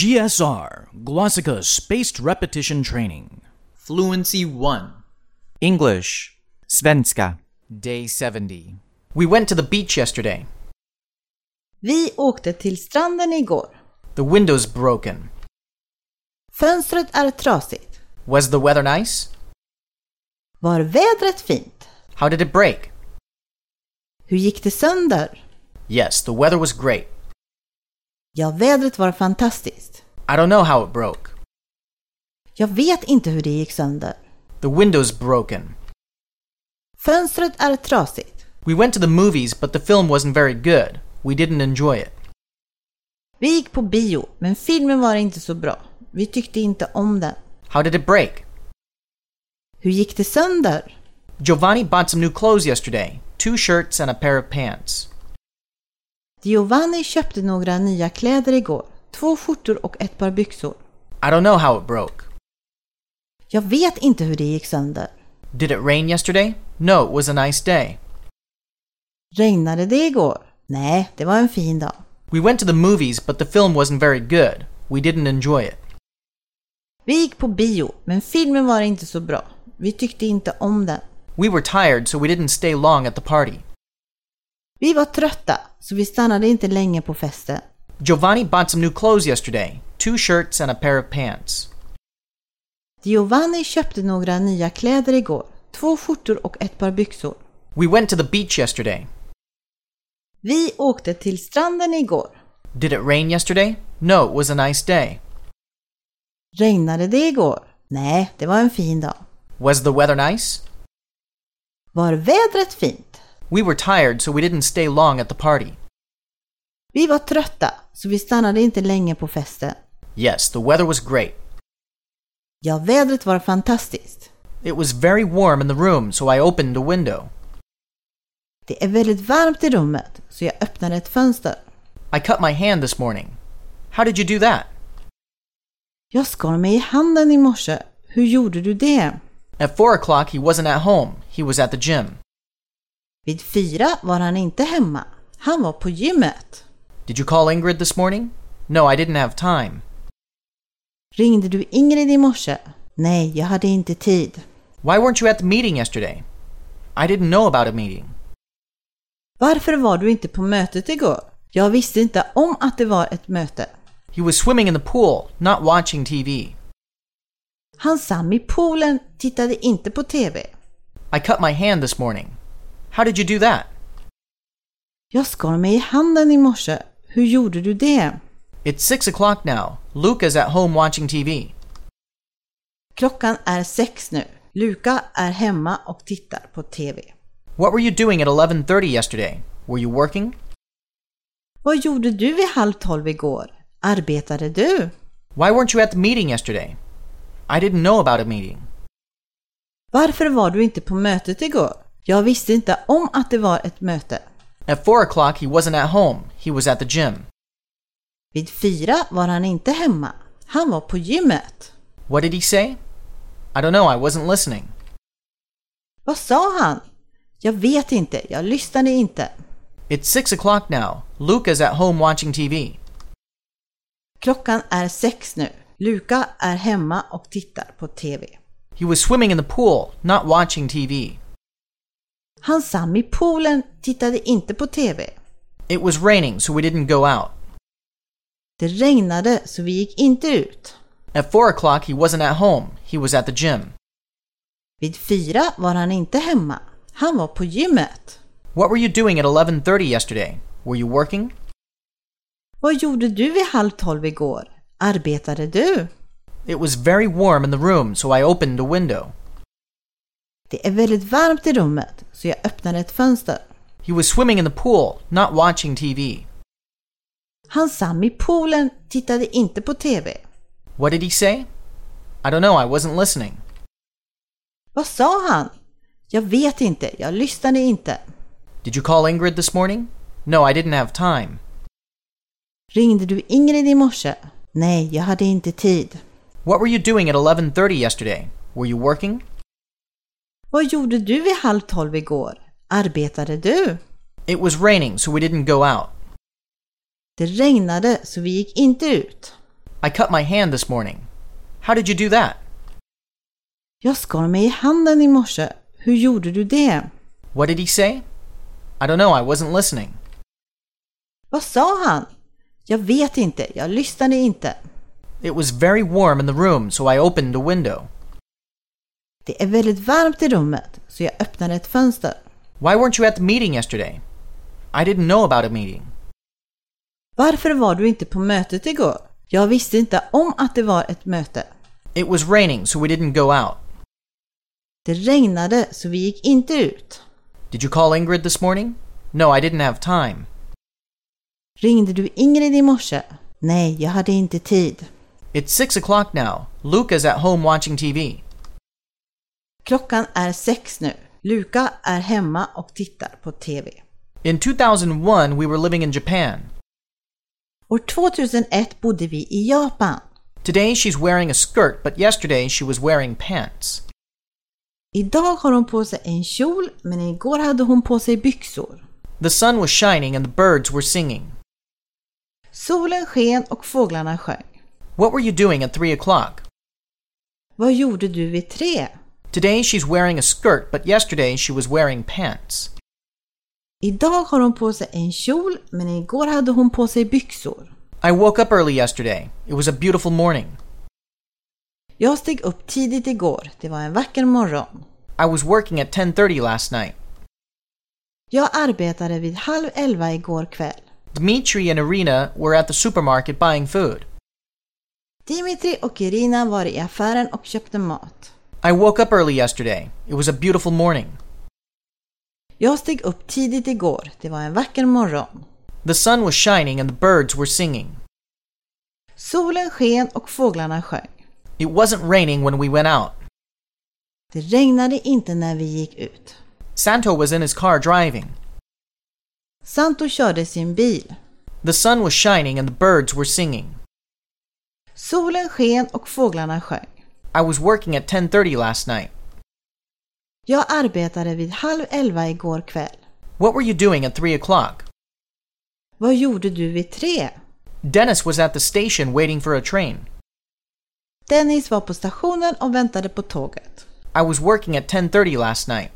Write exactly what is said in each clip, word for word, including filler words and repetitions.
G S R, Glossika Spaced Repetition Training. Fluency one. English. Svenska. Day seventy. We went to the beach yesterday. Vi åkte till stranden igår. The window's broken. Fönstret är trasigt. Was the weather nice? Var vädret fint? How did it break? Hur gick det sönder? Yes, the weather was great. Ja, vädret var fantastiskt. I don't know how it broke. Jag vet inte hur det gick sönder. The window's broken. Fönstret är trasigt. We went to the movies, but the film wasn't very good. We didn't enjoy it. Vi gick på bio, men filmen var inte så bra. Vi tyckte inte om den. How did it break? Hur gick det sönder? Giovanni bought some new clothes yesterday. Two shirts and a pair of pants. Giovanni köpte några nya kläder igår. Två skjortor och ett par byxor. I don't know how it broke. Jag vet inte hur det gick sönder. Did it rain yesterday? No, it was a nice day. Regnade det igår? Nej, det var en fin dag. We went to the movies, but the film wasn't very good. We didn't enjoy it. Vi gick på bio, men filmen var inte så bra. Vi tyckte inte om den. We were tired, so we didn't stay long at the party. Vi var trötta, så vi stannade inte länge på festen. Giovanni bought some new clothes yesterday. Two shirts and a pair of pants. Giovanni köpte några nya kläder igår. Två skjortor och ett par byxor. We went to the beach yesterday. Vi åkte till stranden igår. Did it rain yesterday? No, it was a nice day. Regnade det igår? Nej, det var en fin dag. Was the weather nice? Var vädret fint? We were tired, so we didn't stay long at the party. Vi var trötta, så vi stannade inte länge på festen. Yes, the weather was great. Ja, vädret var fantastiskt. It was very warm in the room, so I opened a window. Det är väldigt varmt i rummet, så jag öppnade ett fönster. I cut my hand this morning. How did you do that? Jag skar mig i handen i morse. Hur gjorde du det? At four o'clock, he wasn't at home. He was at the gym. Vid fyra var han inte hemma. Han var på gymmet. Did you call Ingrid this morning? No, I didn't have time. Ringde du Ingrid i morse? Nej, jag hade inte tid. Why weren't you at the meeting yesterday? I didn't know about a meeting. Varför var du inte på mötet igår? Jag visste inte om att det var ett möte. He was swimming in the pool, not watching T V. Han satt i poolen, tittade inte på T V. I cut my hand this morning. How did you do that? Jag skar mig i handen i morse. Hur gjorde du det? It's six o'clock now. Luca's at home watching T V. Klockan är sex nu. Luca är hemma och tittar på T V. What were you doing at eleven thirty yesterday? Were you working? Vad gjorde du vid halv tolv igår? Arbetade du? Why weren't you at the meeting yesterday? I didn't know about a meeting. Varför var du inte på mötet igår? Jag visste inte om att det var ett möte. At four o'clock, he wasn't at home. He was at the gym. Vid fyra var han inte hemma. Han var på gymmet. What did he say? I don't know, I wasn't listening. Vad sa han? Jag vet inte, jag lyssnade inte. It's six o'clock now. Luca's at home watching T V. Klockan är sex nu. Luca är hemma och tittar på T V. He was swimming in the pool, not watching T V. Han satt i poolen, tittade inte på T V. It was raining, so we didn't go out. Det regnade, så vi gick inte ut. At four o'clock, he wasn't at home. He was at the gym. Vid fyra var han inte hemma. Han var på gymmet. What were you doing at eleven thirty yesterday? Were you working? Vad gjorde du vid halv tolv igår? Arbetade du? It was very warm in the room, so I opened a window. Det är väldigt varmt i rummet, så jag öppnade ett fönster. He was swimming in the pool, not watching T V. Han satt i poolen, tittade inte på T V. What did he say? I don't know, I wasn't listening. Vad sa han? Jag vet inte, jag lyssnade inte. Did you call Ingrid this morning? No, I didn't have time. Ringde du Ingrid i morse? Nej, jag hade inte tid. What were you doing at eleven thirty yesterday? Were you working? Vad gjorde du vid halv tolv igår? Arbetade du? It was raining, so we didn't go out. Det regnade, så vi gick inte ut. I cut my hand this morning. How did you do that? Jag skar mig i handen i morse. Hur gjorde du det? What did he say? I don't know, I wasn't listening. Vad sa han? Jag vet inte, jag lyssnade inte. It was very warm in the room, so I opened a window. Det är väldigt varmt i rummet, så jag öppnade ett fönster. Why weren't you at the meeting yesterday? I didn't know about a meeting. Varför var du inte på mötet igår? Jag visste inte om att det var ett möte. It was raining, so we didn't go out. Det regnade, så vi gick inte ut. Did you call Ingrid this morning? No, I didn't have time. Ringde du Ingrid i morse? Nej, jag hade inte tid. It's six o'clock now. Luca's at home watching T V. Klockan är sex nu. Luca är hemma och tittar på T V. In two thousand one, we were living in Japan. År tvåtusenett bodde vi i Japan. Today she's wearing a skirt, but yesterday she was wearing pants. Idag har hon på sig en kjol, men igår hade hon på sig byxor. The sun was shining and the birds were singing. Solen sken och fåglarna sjöng. What were you doing at three o'clock? Vad gjorde du vid tre? Today she's wearing a skirt, but yesterday she was wearing pants. Idag har hon på sig en kjol, men igår hade hon på sig byxor. I woke up early yesterday. It was a beautiful morning. Jag steg upp tidigt igår. Det var en vacker morgon. I was working at ten thirty last night. Jag arbetade vid halv elva igår kväll. Dmitri and Irina were at the supermarket buying food. Dimitri och Irina var i affären och köpte mat. I woke up early yesterday. It was a beautiful morning. Jag steg upp tidigt igår. Det var en vacker morgon. The sun was shining and the birds were singing. Solen sken och fåglarna sjöng. It wasn't raining when we went out. Det regnade inte när vi gick ut. Santo was in his car driving. Santo körde sin bil. The sun was shining and the birds were singing. Solen sken och fåglarna sjöng. I was working at ten thirty last night. Jag arbetade vid halv elva igår kväll. What were you doing at three o'clock? Vad gjorde du vid tre? Dennis was at the station waiting for a train. Dennis var på stationen och väntade på tåget. I was working at ten thirty last night.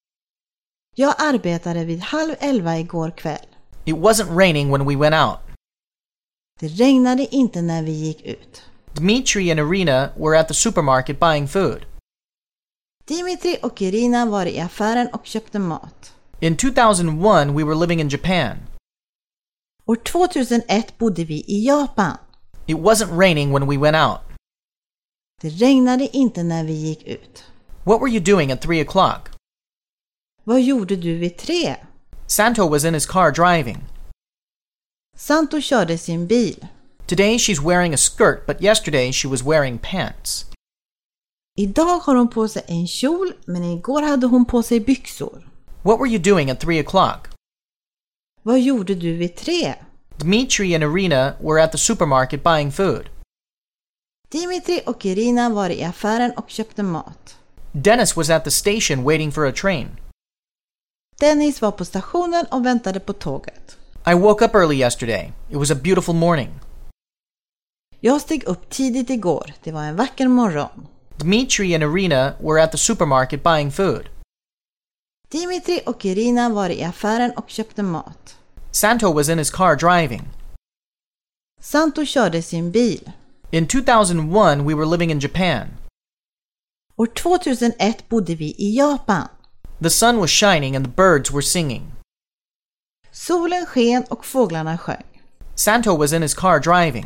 Jag arbetade vid halv elva igår kväll. It wasn't raining when we went out. Det regnade inte när vi gick ut. Dmitri and Irina were at the supermarket buying food. Dimitri och Irina var i affären och köpte mat. In two thousand one, we were living in Japan. År tvåtusenett bodde vi i Japan. It wasn't raining when we went out. Det regnade inte när vi gick ut. What were you doing at three o'clock? Vad gjorde du vid tre? Santo was in his car driving. Santo körde sin bil. Today she's wearing a skirt, but yesterday she was wearing pants. Idag har hon på sig en kjol, men igår hade hon på sig byxor. What were you doing at three o'clock? Vad gjorde du vid tre? Dmitri and Irina were at the supermarket buying food. Dimitri och Irina var i affären och köpte mat. Dennis was at the station waiting for a train. Dennis var på stationen och väntade på tåget. I woke up early yesterday. It was a beautiful morning. Jag steg upp tidigt igår. Det var en vacker morgon. Dmitri and Irina were at the supermarket buying food. Dimitri och Irina var i affären och köpte mat. Santo was in his car driving. Santo körde sin bil. In two thousand one, we were living in Japan. År tvåtusenett bodde vi i Japan. The sun was shining and the birds were singing. Solen sken och fåglarna sjöng. Santo was in his car driving.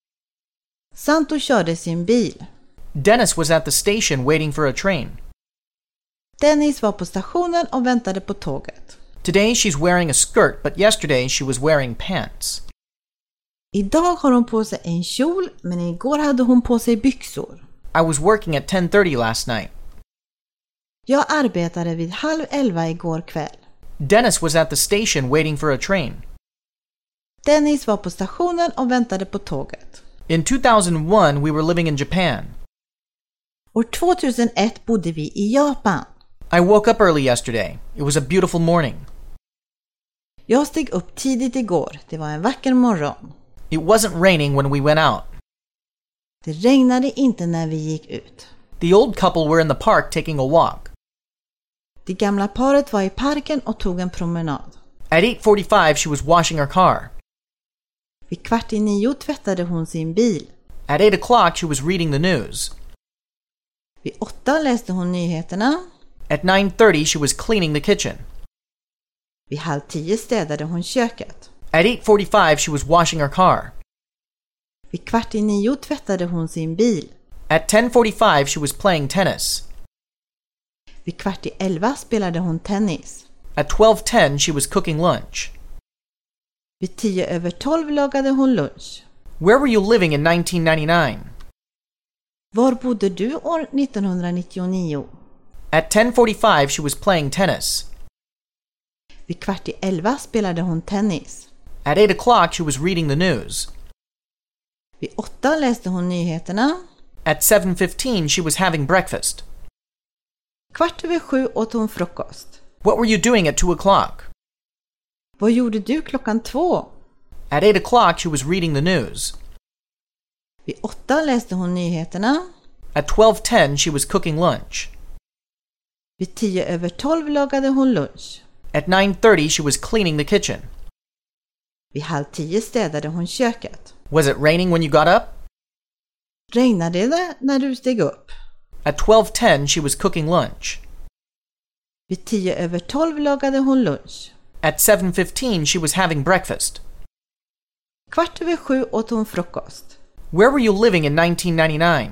Santo körde sin bil. Dennis was at the station waiting for a train. Dennis var på stationen och väntade på tåget. Today she's wearing a skirt, but yesterday she was wearing pants. Idag har hon på sig en kjol, men igår hade hon på sig byxor. I was working at ten thirty last night. Jag arbetade vid halv elva igår kväll. Dennis was at the station waiting for a train. Dennis var på stationen och väntade på tåget. In two thousand one, we were living in Japan. År tvåtusenett bodde vi i Japan. I woke up early yesterday. It was a beautiful morning. Jag steg upp tidigt igår. Det var en vacker morgon. It wasn't raining when we went out. Det regnade inte när vi gick ut. The old couple were in the park taking a walk. Det gamla paret var i parken och tog en promenad. At eight forty-five, she was washing her car. Vid kvart i nio tvättade hon sin bil. At eight o'clock, she was reading the news. Vid åtta läste hon nyheterna. At nine thirty, she was cleaning the kitchen. Vid halv tio städade hon köket. At eight forty-five, she was washing her car. Vid kvart i nio tvättade hon sin bil. At ten forty-five, she was playing tennis. Vid kvart i elva spelade hon tennis. At twelve ten, she was cooking lunch. Vid tio över tolv lagade hon lunch. Where were you living in nineteen ninety-nine? Var bodde du år nittonhundranittionio? At ten forty-five, she was playing tennis. Vid kvart i elva spelade hon tennis. At eight o'clock, she was reading the news. Vid åtta läste hon nyheterna. At seven fifteen, she was having breakfast. Kvart över sju åt hon frukost. What were you doing at two o'clock? Vad gjorde du klockan två? At eight o'clock, she was reading the news. Vid åtta läste hon nyheterna. At twelve ten, she was cooking lunch. Vid tio över tolv lagade hon lunch. At nine thirty, she was cleaning the kitchen. Vid halv tio städade hon köket. Was it raining when you got up? Regnade det när du steg upp? At twelve ten, she was cooking lunch. Vid tio över tolv lagade hon lunch. At seven fifteen, she was having breakfast. Kvart över sju åt hon frukost. Where were you living in nineteen ninety-nine?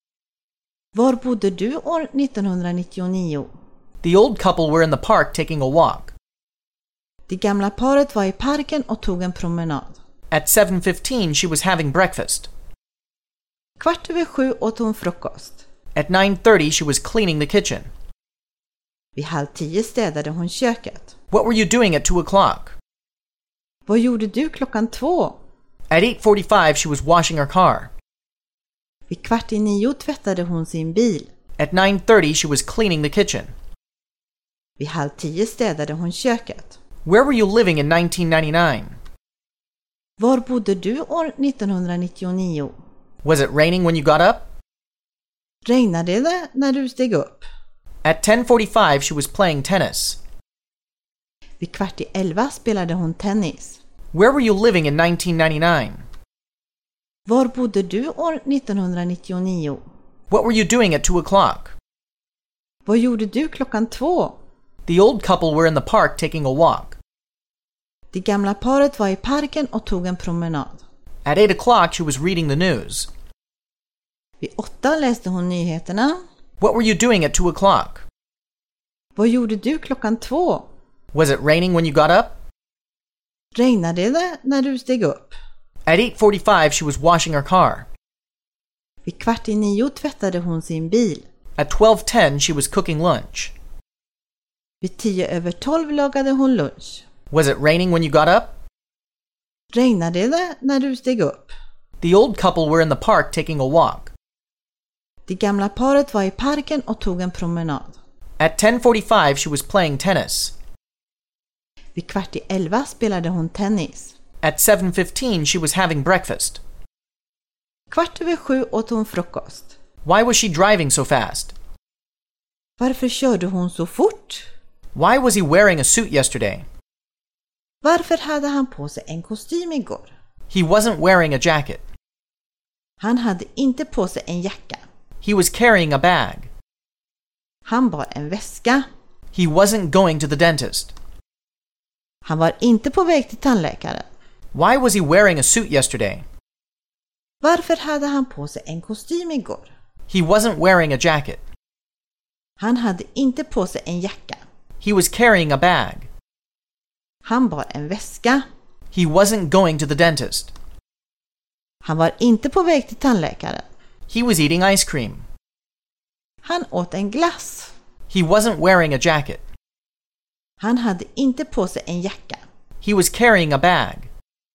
Var bodde du år nittonhundranittionio? The old couple were in the park taking a walk. Det gamla paret var i parken och tog en promenad. At seven fifteen, she was having breakfast. Kvart över sju åt hon frukost. At nine thirty, she was cleaning the kitchen. Vid halv tio städade hon köket. What were you doing at two o'clock? Vad gjorde du klockan två? At eight forty-five, she was washing her car. Vid kvart i nio tvättade hon sin bil. At nine thirty, she was cleaning the kitchen. Vid halv tio städade hon köket. Where were you living in nineteen ninety-nine? Var bodde du år nittonhundranittionio? Was it raining when you got up? Regnade det när du steg upp? At ten forty-five, she was playing tennis. Vid kvart i elva spelade hon tennis. Where were you living in nineteen ninety-nine? Var bodde du år nittonhundranittionio? What were you doing at two o'clock? Vad gjorde du klockan två? The old couple were in the park taking a walk. Det gamla paret var i parken och tog en promenad. At eight o'clock, she was reading the news. Vid åtta läste hon nyheterna. What were you doing at two o'clock? Vad gjorde du klockan två? Was it raining when you got up? Regnade det när du steg upp? At eight forty-five, she was washing her car. Vid kvart i nio tvättade hon sin bil. At twelve ten, she was cooking lunch. Vid tio över tolv lagade hon lunch. Was it raining when you got up? Regnade det när du steg upp? The old couple were in the park taking a walk. Det gamla paret var i parken och tog en promenad. At ten forty-five, she was playing tennis. Vid kvart i elva spelade hon tennis. At seven fifteen, she was having breakfast. Kvart över sju åt hon frukost. Why was she driving so fast? Varför körde hon så fort? Why was he wearing a suit yesterday? Varför hade han på sig en kostym igår? He wasn't wearing a jacket. Han hade inte på sig en jacka. He was carrying a bag. Han bar en väska. He wasn't going to the dentist. Han var inte på väg till tandläkaren. Why was he wearing a suit yesterday? Varför hade han på sig en kostym igår? He wasn't wearing a jacket. Han hade inte på sig en jacka. He was carrying a bag. Han bar en väska. He wasn't going to the dentist. Han var inte på väg till tandläkaren. He was eating ice cream. Han åt en glass. He wasn't wearing a jacket. Han hade inte på sig en jacka. He was carrying a bag.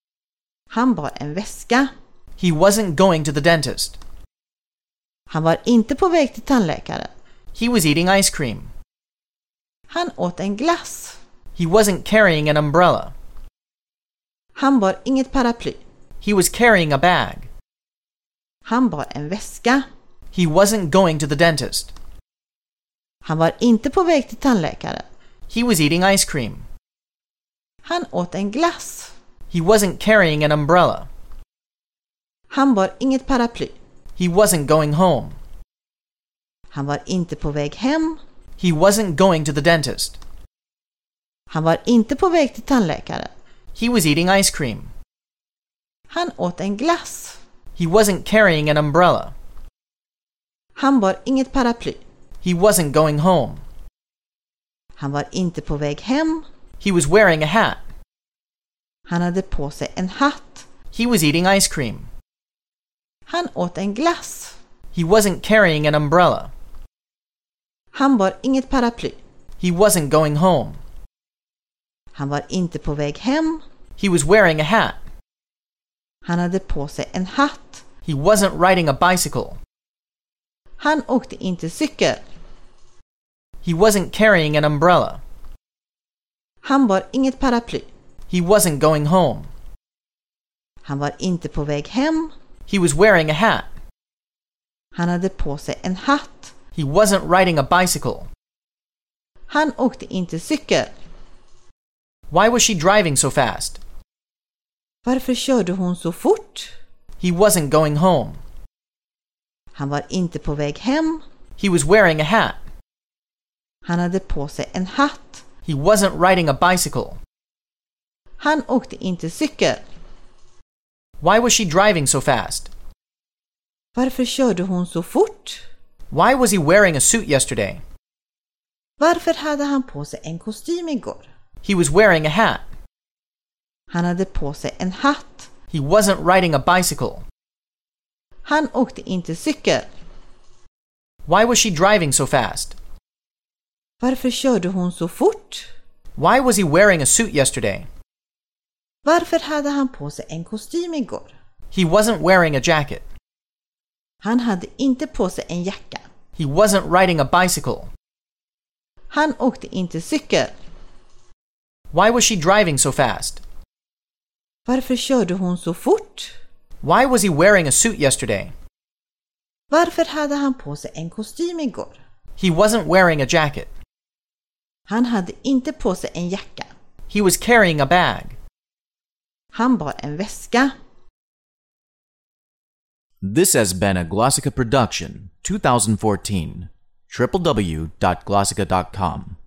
Han bar en väska. He wasn't going to the dentist. Han var inte på väg till tandläkaren. He was eating ice cream. Han åt en glass. He wasn't carrying an umbrella. Han bar inget paraply. He was carrying a bag. Han bar en väska. He wasn't going to the dentist. Han var inte på väg till tandläkaren. He was eating ice cream. Han åt en glass. He wasn't carrying an umbrella. Han bar inget paraply. He wasn't going home. Han var inte på väg hem. He wasn't going to the dentist. Han var inte på väg till tandläkaren. He was eating ice cream. Han åt en glass. He wasn't carrying an umbrella. Han bar inget paraply. He wasn't going home. Han var inte på väg hem. He was wearing a hat. Han hade på sig en hatt. He was eating ice cream. Han åt en glass. He wasn't carrying an umbrella. Han bar inget paraply. He wasn't going home. Han var inte på väg hem. He was wearing a hat. Han hade på sig en hatt. He wasn't riding a bicycle. Han åkte inte cykel. He wasn't carrying an umbrella. Han bar inget paraply. He wasn't going home. Han var inte på väg hem. He was wearing a hat. Han hade på sig en hatt. He wasn't riding a bicycle. Han åkte inte cykel. Why was she driving so fast? Varför körde hon så fort? He wasn't going home. Han var inte på väg hem. He was wearing a hat. Han hade på sig en hatt. He wasn't riding a bicycle. Han åkte inte cykel. Why was she driving so fast? Varför körde hon så fort? Why was he wearing a suit yesterday? Varför hade han på sig en kostym igår? He was wearing a hat. Han hade på sig en hatt. He wasn't riding a bicycle. Han åkte inte cykel. Why was she driving so fast? Varför körde hon så fort? Why was he wearing a suit yesterday? Varför hade han på sig en kostym igår? He wasn't wearing a jacket. Han hade inte på sig en jacka. He wasn't riding a bicycle. Han åkte inte cykel. Why was she driving so fast? Varför körde hon så fort? Why was he wearing a suit yesterday? Varför hade han på sig en kostym igår? He wasn't wearing a jacket. Han hade inte på sig en jacka. He was carrying a bag. Han bar en väska. This has been a Glossica production, twenty fourteen. w w w dot glossica dot com